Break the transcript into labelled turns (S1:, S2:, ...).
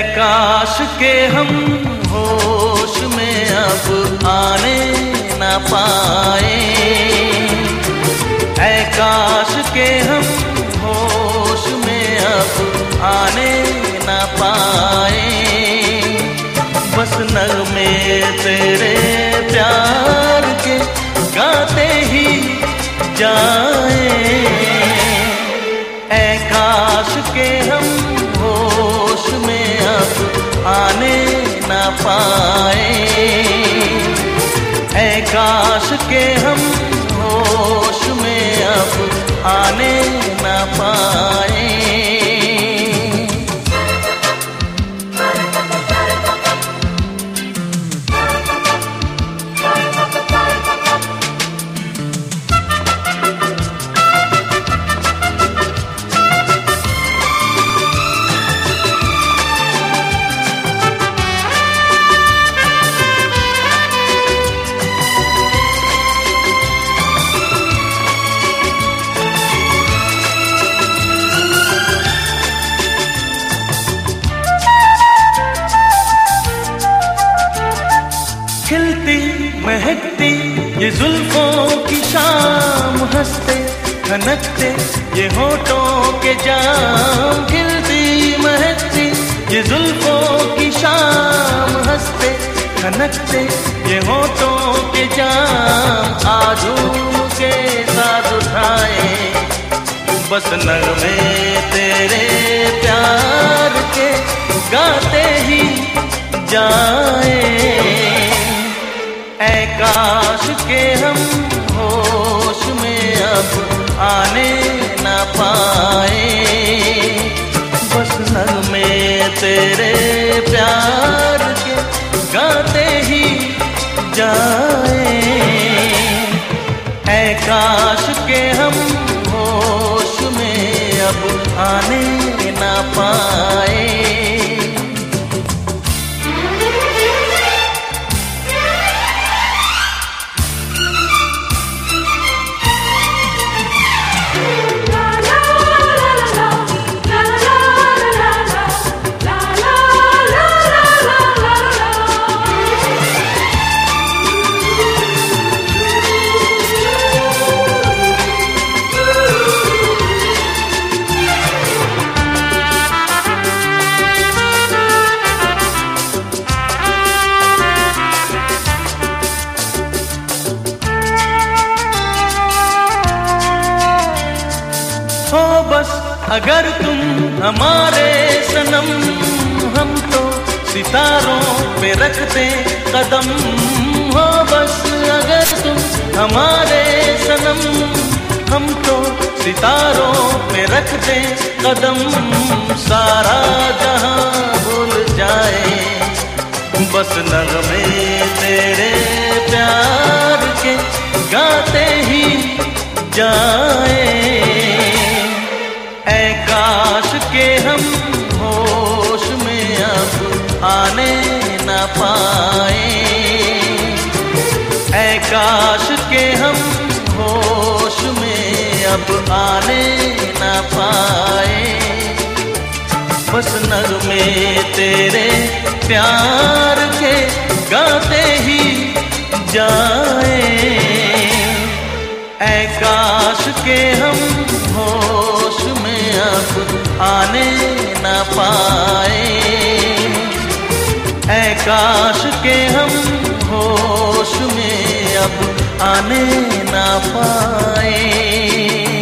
S1: काश के हम होश में अब आने न पाए, ऐ काश के हम होश में अब आने न पाए। बस नगमे तेरे प्यार के गाते ही जाए, ऐ काश के हम होश में अब आने न पाए, ऐ काश के हम होश में अब आने न पाए। खिलती महकती ये जुल्फों की शाम, हंसते खनकते ये होठों के जाम। खिलती महकती ये जुल्फों की शाम, हंसते खनकते ये होठों के जाम। आजूम के साथ उठाए बस नगमे तेरे प्यार के गाते ही जाए, ऐ काश के हम होश में अब आने न पाए। बस नगमे तेरे प्यार के गाते ही जाए, ऐ काश के हम होश में अब आने न पाए। हो बस अगर तुम हमारे सनम, हम तो सितारों पे रखते कदम। हो बस अगर तुम हमारे सनम, हम तो सितारों पे रखते कदम। सारा जहां भूल जाए बस नगमे तेरे प्यार के गाते ही जाए, ऐ काश के हम होश में अब आने न पाए, ऐ काश के हम होश में अब आने न पाए। बस नगमे तेरे प्यार के गाते ही जाए, ऐ काश के हम होश में अब आने न पाए, ऐ काश के हम होश में अब आने न पाए।